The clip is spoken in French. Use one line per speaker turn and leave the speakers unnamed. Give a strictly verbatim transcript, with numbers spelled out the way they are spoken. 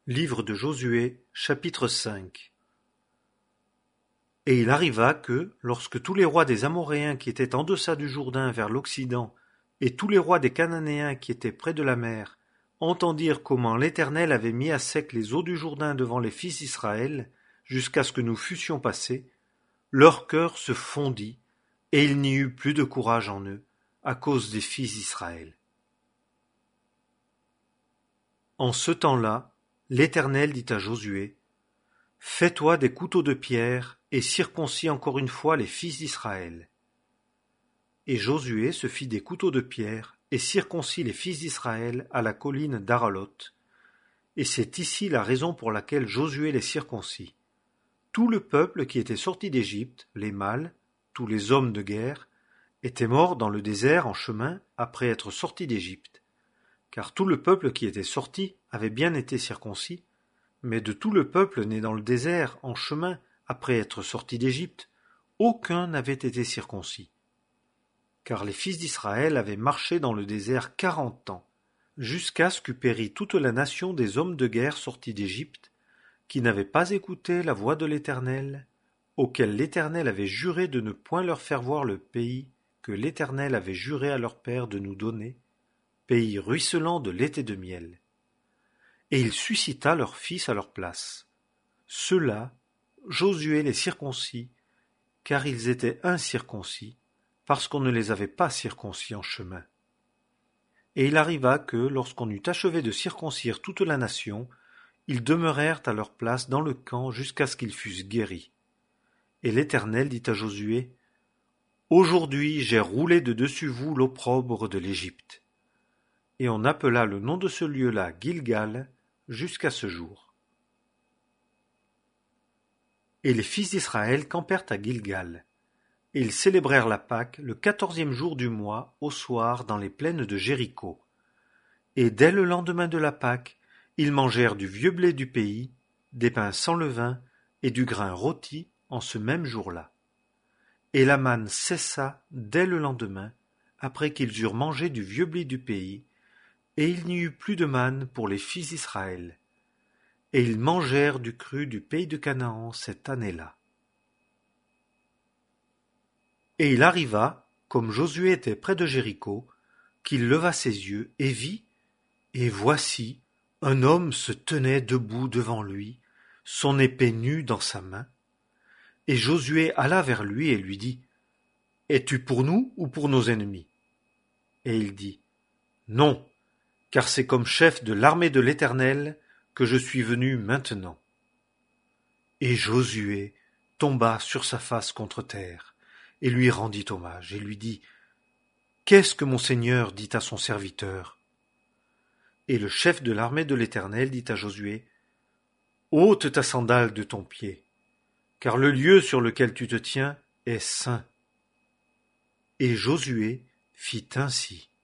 Livre de Josué, chapitre cinq. Et il arriva que, lorsque tous les rois des Amoréens qui étaient en deçà du Jourdain vers l'Occident, et tous les rois des Cananéens qui étaient près de la mer, entendirent comment l'Éternel avait mis à sec les eaux du Jourdain devant les fils d'Israël, jusqu'à ce que nous fussions passés, leur cœur se fondit, et il n'y eut plus de courage en eux, à cause des fils d'Israël. En ce temps-là, l'Éternel dit à Josué, « Fais-toi des couteaux de pierre et circoncis encore une fois les fils d'Israël. » Et Josué se fit des couteaux de pierre et circoncit les fils d'Israël à la colline d'Aralot. Et c'est ici la raison pour laquelle Josué les circoncit. Tout le peuple qui était sorti d'Égypte, les mâles, tous les hommes de guerre, étaient morts dans le désert en chemin après être sortis d'Égypte. Car tout le peuple qui était sorti avait bien été circoncis, mais de tout le peuple né dans le désert en chemin après être sorti d'Égypte, aucun n'avait été circoncis. Car les fils d'Israël avaient marché dans le désert quarante ans, jusqu'à ce qu'eût péri toute la nation des hommes de guerre sortis d'Égypte, qui n'avaient pas écouté la voix de l'Éternel, auquel l'Éternel avait juré de ne point leur faire voir le pays que l'Éternel avait juré à leur père de nous donner, pays ruisselant de lait et de miel. Et il suscita leurs fils à leur place. Ceux-là, Josué les circoncit, car ils étaient incirconcis, parce qu'on ne les avait pas circoncis en chemin. Et il arriva que, lorsqu'on eut achevé de circoncire toute la nation, ils demeurèrent à leur place dans le camp jusqu'à ce qu'ils fussent guéris. Et l'Éternel dit à Josué, « Aujourd'hui j'ai roulé de dessus vous l'opprobre de l'Égypte. » Et on appela le nom de ce lieu-là Gilgal jusqu'à ce jour. Et les fils d'Israël campèrent à Gilgal, et ils célébrèrent la Pâque le quatorzième jour du mois au soir dans les plaines de Jéricho. Et dès le lendemain de la Pâque, ils mangèrent du vieux blé du pays, des pains sans levain et du grain rôti en ce même jour-là. Et la manne cessa dès le lendemain, après qu'ils eurent mangé du vieux blé du pays, et il n'y eut plus de manne pour les fils d'Israël. Et ils mangèrent du cru du pays de Canaan cette année-là. Et il arriva, comme Josué était près de Jéricho, qu'il leva ses yeux et vit, et voici, un homme se tenait debout devant lui, son épée nue dans sa main. Et Josué alla vers lui et lui dit, « Es-tu pour nous ou pour nos ennemis ?» Et il dit, « Non, car c'est comme chef de l'armée de l'Éternel que je suis venu maintenant. » Et Josué tomba sur sa face contre terre, et lui rendit hommage, et lui dit, « Qu'est-ce que mon Seigneur dit à son serviteur ?» Et le chef de l'armée de l'Éternel dit à Josué, « Ôte ta sandale de ton pied, car le lieu sur lequel tu te tiens est saint. » Et Josué fit ainsi.